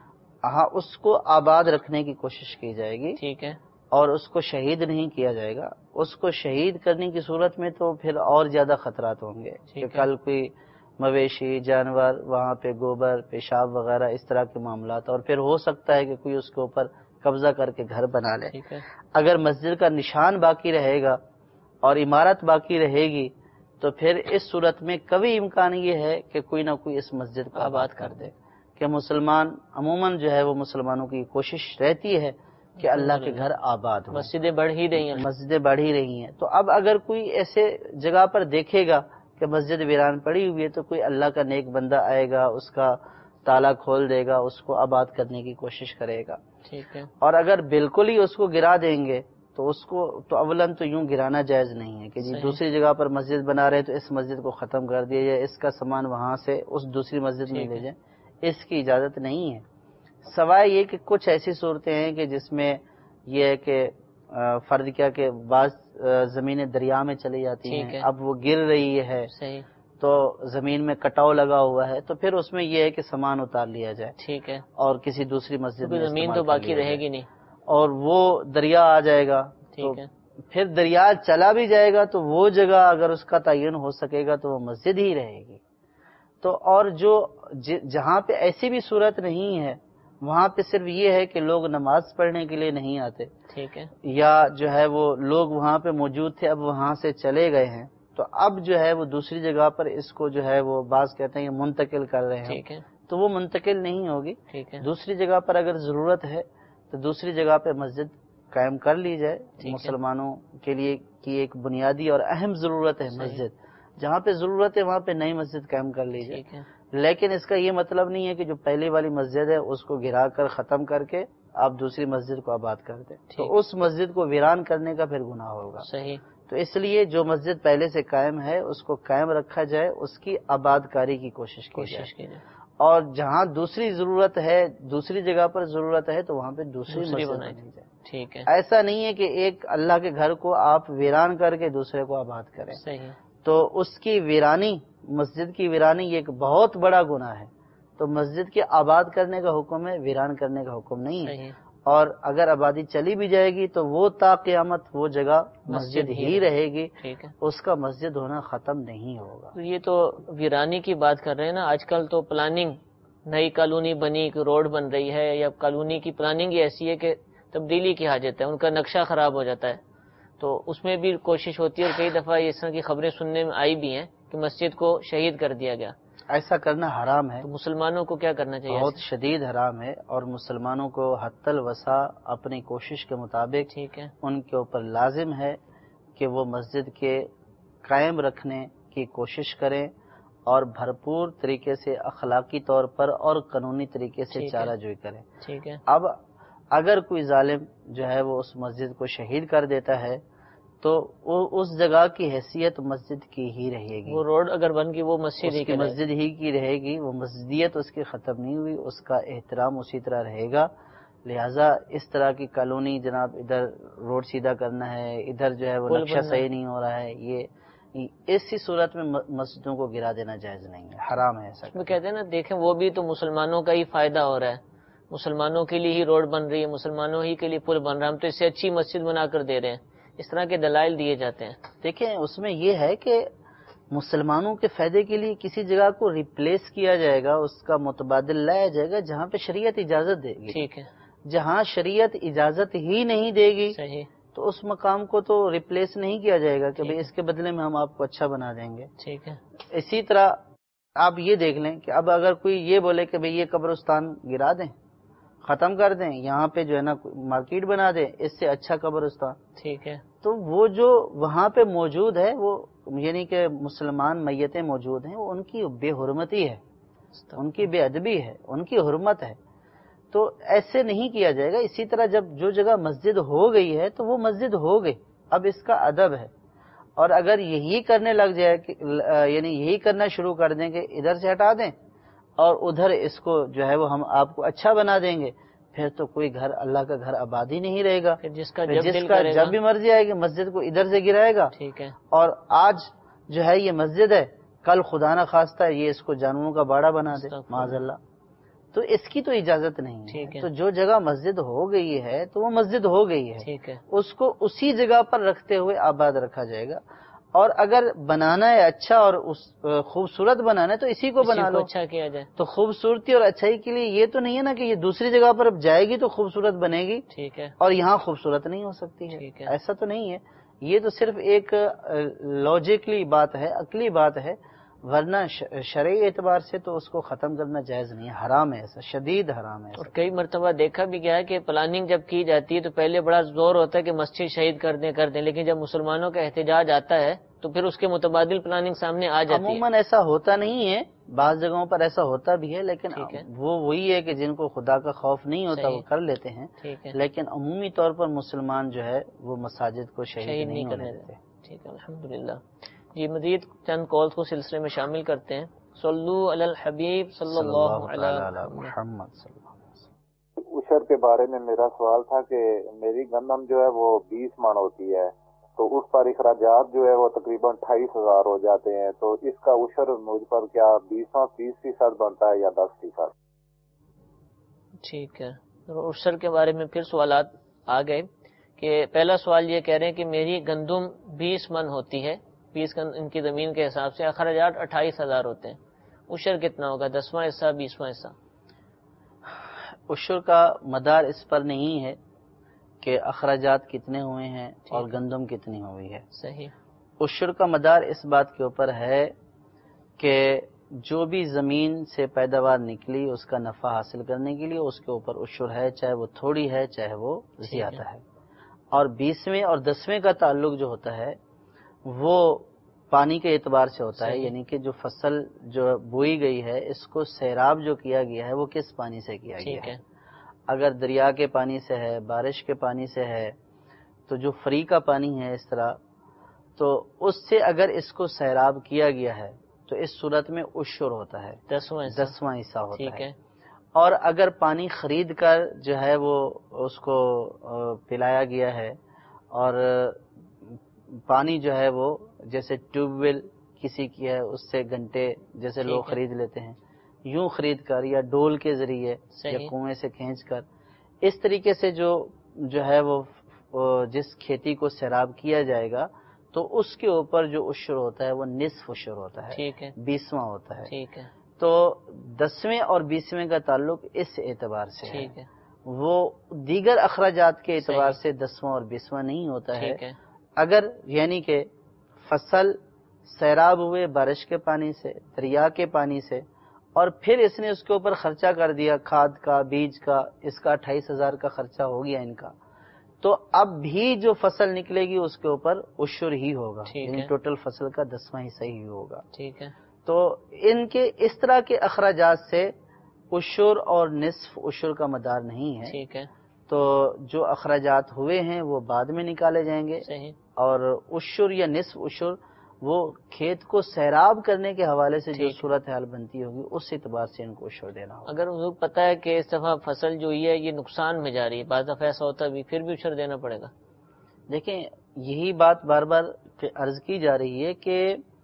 ہاں اس کو آباد رکھنے کی کوشش کی جائے گی. ٹھیک ہے. اور اس کو شہید نہیں کیا جائے گا. اس کو شہید کرنے کی صورت میں تو پھر اور زیادہ خطرات ہوں گے کہ کل کوئی مویشی جانور وہاں پہ گوبر پیشاب وغیرہ اس طرح کے معاملات, اور پھر ہو سکتا ہے کہ کوئی اس کے اوپر قبضہ کر کے گھر بنا لے. ٹھیک ہے. اگر مسجد کا نشان باقی رہے گا اور عمارت باقی رہے گی تو پھر اس صورت میں کبھی امکان یہ ہے کہ کوئی نہ کوئی اس مسجد کو آباد کر دے. کہ مسلمان عموماً جو ہے وہ مسلمانوں کی کوشش رہتی ہے کہ اللہ کے گھر آباد ہوں, مسجدیں بڑھ ہی رہی ہیں, مسجدیں بڑھ ہی رہی ہیں. تو اب اگر کوئی ایسے جگہ پر دیکھے گا کہ مسجد ویران پڑی ہوئی ہے تو کوئی اللہ کا نیک بندہ آئے گا, اس کا تالا کھول دے گا, اس کو آباد کرنے کی کوشش کرے گا. ٹھیک ہے. اور اگر بالکل ہی اس کو گرا دیں گے تو اس کو تو اولاً تو یوں گرانا جائز نہیں ہے کہ جی دوسری جگہ پر مسجد بنا رہے تو اس مسجد کو ختم کر دیا جائے, اس کا سامان وہاں سے اس دوسری مسجد میں لے جائیں. اس کی اجازت نہیں ہے. سوائے یہ کہ کچھ ایسی صورتیں ہیں کہ جس میں یہ ہے کہ فرض کیا کہ بعض زمینیں دریا میں چلی جاتی ہیں, اب وہ گر رہی ہے, صحیح, تو زمین میں کٹاؤ لگا ہوا ہے, تو پھر اس میں یہ ہے کہ سامان اتار لیا جائے. ٹھیک ہے. اور کسی دوسری مسجد میں زمین تو باقی رہے گی نہیں, اور وہ دریا آ جائے گا. ٹھیک ہے. پھر دریا چلا بھی جائے گا تو وہ جگہ اگر اس کا تعین ہو سکے گا تو وہ مسجد ہی رہے گی. تو اور جو جہاں پہ ایسی بھی صورت نہیں ہے وہاں پہ صرف یہ ہے کہ لوگ نماز پڑھنے کے لیے نہیں آتے, ٹھیک ہے, یا جو ہے وہ لوگ وہاں پہ موجود تھے اب وہاں سے چلے گئے ہیں, تو اب جو ہے وہ دوسری جگہ پر اس کو جو ہے وہ بعض کہتے ہیں منتقل کر رہے ہیں, ٹھیک ہے, تو وہ منتقل نہیں ہوگی. ٹھیک ہے. دوسری جگہ پر اگر ضرورت ہے تو دوسری جگہ پہ مسجد قائم کر لی جائے. مسلمانوں کے لیے کی ایک بنیادی اور اہم ضرورت ہے مسجد, جہاں پہ ضرورت ہے وہاں پہ نئی مسجد قائم کر لی جائے. لیکن اس کا یہ مطلب نہیں ہے کہ جو پہلی والی مسجد ہے اس کو گرا کر ختم کر کے آپ دوسری مسجد کو آباد کر دیں, تو اس مسجد کو ویران کرنے کا پھر گناہ ہوگا. صحیح. تو اس لیے جو مسجد پہلے سے قائم ہے اس کو قائم رکھا جائے, اس کی آباد کاری کی کوشش کی جائے, اور جہاں دوسری ضرورت ہے دوسری جگہ پر ضرورت ہے تو وہاں پہ دوسری مسجد بنائی جائے. ٹھیک ہے. ایسا نہیں ہے کہ ایک اللہ کے گھر کو آپ ویران کر کے دوسرے کو آباد کریں. صحیح. تو اس کی ویرانی, مسجد کی ویرانی یہ ایک بہت بڑا گناہ ہے. تو مسجد کے آباد کرنے کا حکم ہے, ویران کرنے کا حکم نہیں ہے. اور اگر آبادی چلی بھی جائے گی تو وہ تا قیامت وہ جگہ مسجد ہی رہے گی, اس کا مسجد ہونا ختم نہیں ہوگا. تو یہ تو ویرانی کی بات کر رہے ہیں نا. آج کل تو پلاننگ, نئی کالونی بنی, روڈ بن رہی ہے, یا کالونی کی پلاننگ ہی ایسی ہے کہ تبدیلی کی حاجت ہے, ان کا نقشہ خراب ہو جاتا ہے, تو اس میں بھی کوشش ہوتی ہے. اور کئی دفعہ اس طرح کی خبریں سننے میں آئی بھی ہیں کہ مسجد کو شہید کر دیا گیا. ایسا کرنا حرام ہے، تو مسلمانوں کو کیا کرنا چاہیے؟ بہت شدید حرام ہے، اور مسلمانوں کو حتی الوسع اپنی کوشش کے مطابق ٹھیک ہے، ان کے اوپر لازم ہے کہ وہ مسجد کے قائم رکھنے کی کوشش کریں اور بھرپور طریقے سے اخلاقی طور پر اور قانونی طریقے سے چارہ جوئی کریں۔ ٹھیک ہے، اب اگر کوئی ظالم جو ہے وہ اس مسجد کو شہید کر دیتا ہے تو وہ اس جگہ کی حیثیت مسجد کی ہی رہے گی، وہ روڈ اگر بن گئی وہ مسجد اس ہی کی کی مسجد ہی کی رہے گی، وہ مسجدیت اس کی ختم نہیں ہوئی، اس کا احترام اسی طرح رہے گا۔ لہٰذا اس طرح کی کالونی جناب ادھر روڈ سیدھا کرنا ہے، ادھر جو ہے وہ پل نقشہ بننا صحیح نہیں ہو رہا ہے، یہ ایسی صورت میں مسجدوں کو گرا دینا جائز نہیں ہے، حرام ہے ایسا۔ وہ کہتے ہیں نا، دیکھیں وہ بھی تو مسلمانوں کا ہی فائدہ ہو رہا ہے، مسلمانوں کے لیے ہی روڈ بن رہی ہے، مسلمانوں ہی کے لیے پل بن رہا ہے، ہم تو اس سے اچھی مسجد بنا کر دے رہے ہیں، اس طرح کے دلائل دیے جاتے ہیں۔ دیکھیں اس میں یہ ہے کہ مسلمانوں کے فائدے کے لیے کسی جگہ کو ریپلیس کیا جائے گا، اس کا متبادل لایا جائے گا جہاں پہ شریعت اجازت دے گی۔ ٹھیک ہے، جہاں شریعت اجازت ہی نہیں دے گی صحیح، تو اس مقام کو تو ریپلیس نہیں کیا جائے گا کہ ٹھیک بھئی ہے، اس کے بدلے میں ہم آپ کو اچھا بنا دیں گے۔ ٹھیک ہے، اسی طرح آپ یہ دیکھ لیں کہ اب اگر کوئی یہ بولے کہ بھئی یہ قبرستان گرا دیں، ختم کر دیں، یہاں پہ جو ہے نا مارکیٹ بنا دیں، اس سے اچھا قبرستان، ٹھیک ہے، تو وہ جو وہاں پہ موجود ہے وہ یعنی کہ مسلمان میتیں موجود ہیں، وہ ان کی بے حرمتی ہے، ان کی بے ادبی ہے، ان کی حرمت ہے، تو ایسے نہیں کیا جائے گا۔ اسی طرح جب جو جگہ مسجد ہو گئی ہے تو وہ مسجد ہو گئی، اب اس کا ادب ہے، اور اگر یہی کرنے لگ جائے یعنی یہی کرنا شروع کر دیں کہ ادھر سے ہٹا دیں اور ادھر اس کو جو ہے وہ ہم آپ کو اچھا بنا دیں گے، پھر تو کوئی گھر اللہ کا گھر آباد ہی نہیں رہے گا، جس کا جس جب کا جب بھی مرضی آئے گی مسجد کو ادھر سے گرائے گا۔ ٹھیک ہے، اور آج جو ہے یہ مسجد ہے، کل خدا نہ خواستہ یہ اس کو جانوروں کا باڑہ بنا دے معاذ اللہ، تو اس کی تو اجازت نہیں ہے۔ تو جو جگہ مسجد ہو گئی ہے تو وہ مسجد ہو گئی ہے، ٹھیک ہے، اس کو اسی جگہ پر رکھتے ہوئے آباد رکھا جائے گا، اور اگر بنانا ہے اچھا اور اس خوبصورت بنانا ہے تو اسی کو بنا لو، اچھا کیا جائے۔ تو خوبصورتی اور اچھائی کے لیے یہ تو نہیں ہے نا کہ یہ دوسری جگہ پر اب جائے گی تو خوبصورت بنے گی، ٹھیک ہے، اور یہاں خوبصورت نہیں ہو سکتی ہے، ایسا تو نہیں ہے۔ یہ تو صرف ایک لاجیکلی بات ہے، عقلی بات ہے، ورنہ شرعی اعتبار سے تو اس کو ختم کرنا جائز نہیں ہے، حرام ہے، ایسا شدید حرام ہے۔ اور کئی مرتبہ دیکھا بھی گیا ہے کہ پلاننگ جب کی جاتی ہے تو پہلے بڑا زور ہوتا ہے کہ مسجد شہید کر دیں کر دیں، لیکن جب مسلمانوں کا احتجاج آتا ہے تو پھر اس کے متبادل پلاننگ سامنے آ جاتی ہے۔ عموماً ایسا ہوتا نہیں ہے، بعض جگہوں پر ایسا ہوتا بھی ہے، لیکن وہ وہی ہے کہ جن کو خدا کا خوف نہیں ہوتا وہ کر لیتے ہیں، لیکن عمومی طور پر مسلمان جو ہے وہ مساجد کو شہید نہیں ہونے دیتے۔ ٹھیک ہے، الحمدللہ۔ جی مزید چند کالز کو سلسلے میں شامل کرتے ہیں۔ صلو علی الحبیب صلی اللہ علیہ محمد صلی اللہ علیہ وسلم۔ عشر کے بارے میں میرا سوال تھا کہ میری گندم جو ہے وہ بیس من ہوتی ہے، تو اس پر اخراجات جو ہے وہ تقریباً اٹھائیس ہزار ہو جاتے ہیں، تو اس کا عشر مجھ پر کیا بیسواں بیس فیصد بنتا ہے یا دس فیصد؟ ٹھیک ہے، عشر کے بارے میں پھر سوالات آ گئے کہ پہلا سوال یہ کہہ رہے ہیں کہ میری گندم بیس من ہوتی ہے، بیس ان کی زمین کے حساب سے اخراجات اٹھائیس ہزار ہوتے ہیں، عشر کتنا ہوگا؟ دسواں حصہ، بیسواں حصہ؟ عشر کا مدار اس پر نہیں ہے کہ اخراجات کتنے ہوئے ہیں اور گندم کتنی ہوئی ہے، صحیح۔ عشر کا مدار اس بات کے اوپر ہے کہ جو بھی زمین سے پیداوار نکلی اس کا نفع حاصل کرنے کے لیے اس کے اوپر عشر ہے، چاہے وہ تھوڑی ہے چاہے وہ زیادہ ہے۔ اور بیسویں اور دسویں کا تعلق جو ہوتا ہے وہ پانی کے اعتبار سے ہوتا ہے، یعنی کہ جو فصل جو بوئی گئی ہے اس کو سیراب جو کیا گیا ہے وہ کس پانی سے کیا گیا ہے۔ اگر دریا کے پانی سے ہے، بارش کے پانی سے ہے، تو جو فری کا پانی ہے اس طرح، تو اس سے اگر اس کو سیراب کیا گیا ہے تو اس صورت میں عشر ہوتا ہے، دسواں حصہ ہوتا ہے۔ اور اگر پانی خرید کر جو ہے وہ اس کو پلایا گیا ہے، اور پانی جو ہے وہ جیسے ٹیوب ویل کسی کی ہے اس سے گھنٹے جیسے لوگ خرید لیتے ہیں، یوں خرید کر یا ڈول کے ذریعے یا کنویں سے کھینچ کر، اس طریقے سے جو جو ہے وہ جس کھیتی کو سیراب کیا جائے گا تو اس کے اوپر جو عشر ہوتا ہے وہ نصف عشر ہوتا ہے، بیسواں ہوتا ہے۔ تو دسویں اور بیسویں کا تعلق اس اعتبار سے ہے، وہ دیگر اخراجات کے اعتبار سے دسواں اور بیسواں نہیں ہوتا ہے۔ اگر یعنی کہ فصل سیراب ہوئے بارش کے پانی سے، دریا کے پانی سے، اور پھر اس نے اس کے اوپر خرچہ کر دیا کھاد کا، بیج کا، اس کا اٹھائیس ہزار کا خرچہ ہو گیا ان کا، تو اب بھی جو فصل نکلے گی اس کے اوپر عشر ہی ہوگا، یعنی ٹوٹل فصل کا دسواں حصہ ہی ہوگا. ٹھیک ہے. تو ان کے اس طرح کے اخراجات سے عشر اور نصف عشر کا مدار نہیں ہے. ٹھیک ہے. تو جو اخراجات ہوئے ہیں وہ بعد میں نکالے جائیں گے. صحیح. اور عشر یا نصف عشر وہ کھیت کو سیراب کرنے کے حوالے سے جو صورتحال بنتی ہوگی اس اعتبار سے ان کو عشر دینا ہوگا. اگر حضور پتہ ہے کہ اس دفعہ فصل جو ہے یہ نقصان میں جا رہی ہے، بعض دفعہ ایسا ہوتا ہے پھر بھی عشر دینا پڑے گا. دیکھیں یہی بات بار بار عرض کی جا رہی ہے کہ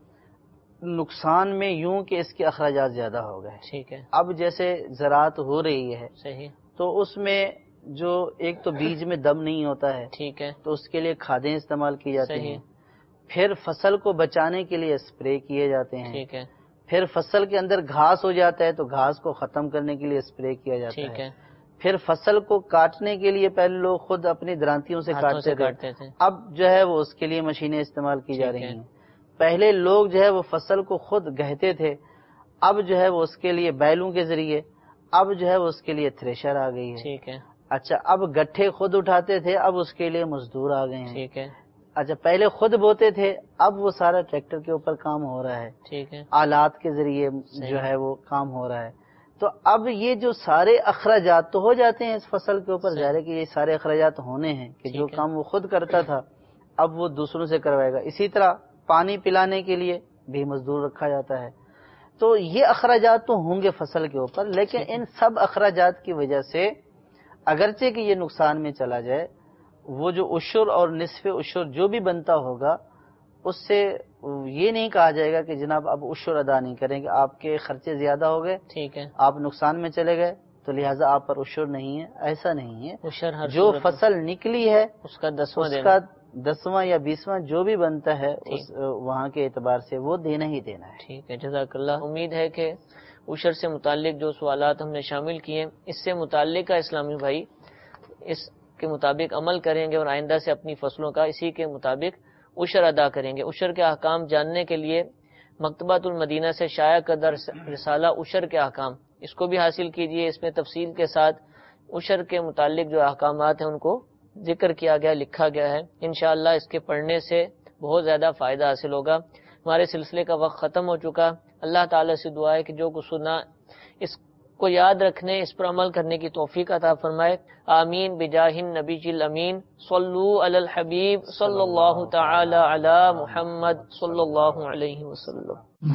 نقصان میں یوں کہ اس کے اخراجات زیادہ ہو گئے. ٹھیک ہے. اب جیسے زراعت ہو رہی ہے، صحیح، تو اس میں جو ایک تو بیج میں دم نہیں ہوتا ہے، ٹھیک ہے، تو اس کے لیے کھادیں استعمال کی جاتی صحیح، ہیں. پھر فصل کو بچانے کے لیے اسپرے کیے جاتے ہیں. ٹھیک ہے. پھر فصل کے اندر گھاس ہو جاتا ہے تو گھاس کو ختم کرنے کے لیے اسپرے کیا جاتا ٹھیک ہے. ہے. پھر فصل کو کاٹنے کے لیے پہلے لوگ خود اپنی درانتیوں سے کاٹتے تھے، اب جو ہے وہ اس کے لیے مشینیں استعمال کی جا رہی ہیں. پہلے لوگ جو ہے وہ فصل کو خود گہتے تھے، اب جو ہے وہ اس کے لیے بیلوں کے ذریعے، اب جو ہے وہ اس کے لیے تھریشر آ گئی ہے. ٹھیک ہے. اچھا اب گٹھے خود اٹھاتے تھے، اب اس کے لیے مزدور آ گئے ہیں. ٹھیک ہے. اچھا پہلے خود بوتے تھے، اب وہ سارا ٹریکٹر کے اوپر کام ہو رہا ہے. ٹھیک ہے. آلات کے ذریعے جو ہے وہ کام ہو رہا ہے. تو اب یہ جو سارے اخراجات تو ہو جاتے ہیں اس فصل کے اوپر، ظاہر ہے کہ یہ سارے اخراجات ہونے ہیں کہ جو کام وہ خود کرتا تھا اب وہ دوسروں سے کروائے گا. اسی طرح پانی پلانے کے لیے بھی مزدور رکھا جاتا ہے. تو یہ اخراجات تو ہوں گے فصل کے اوپر، لیکن ان سب اخراجات کی وجہ سے اگرچہ کہ یہ نقصان میں چلا جائے، وہ جو عشر اور نصف عشر جو بھی بنتا ہوگا اس سے یہ نہیں کہا جائے گا کہ جناب اب عشر ادا نہیں کریں گے، آپ کے خرچے زیادہ ہو گئے، ٹھیک ہے، آپ نقصان میں چلے گئے تو لہٰذا آپ پر عشر نہیں ہے. ایسا نہیں ہے. عشر ہر جو فصل نکلی ہے اس کا دسواں اس کا دسواں یا بیسواں جو بھی بنتا ہے اس وہاں کے اعتبار سے وہ دینا ہی دینا ہے. ٹھیک ہے، جزاک اللہ. امید ہے کہ عشر سے متعلق جو سوالات ہم نے شامل کیے اس سے متعلقہ اسلامی بھائی اس کے مطابق عمل کریں گے اور آئندہ سے اپنی فصلوں کا اسی کے مطابق عشر ادا کریں گے. عشر کے احکام جاننے کے لیے مکتبۃ المدینہ سے شائع کردہ رسالہ عشر کے احکام اس کو بھی حاصل کیجئے. اس میں تفصیل کے ساتھ عشر کے متعلق جو احکامات ہیں ان کو ذکر کیا گیا، لکھا گیا ہے. انشاءاللہ اس کے پڑھنے سے بہت زیادہ فائدہ حاصل ہوگا. ہمارے سلسلے کا وقت ختم ہو چکا. اللہ تعالیٰ سے دعا ہے کہ جو کچھ سنا اس کو یاد رکھنے، اس پر عمل کرنے کی توفیق عطا فرمائے. آمین بجاہ النبی الامین. صلو علی الحبیب صلی اللہ تعالی علی محمد صلی اللہ علیہ وسلم.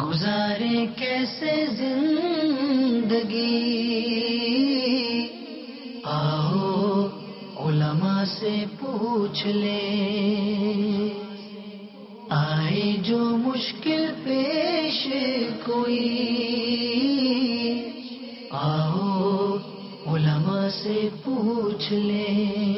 گزارے کیسے زندگی، آؤ علماء سے پوچھ لیں. آئے جو مشکل پیش کوئی، آؤ علماء سے پوچھ لیں.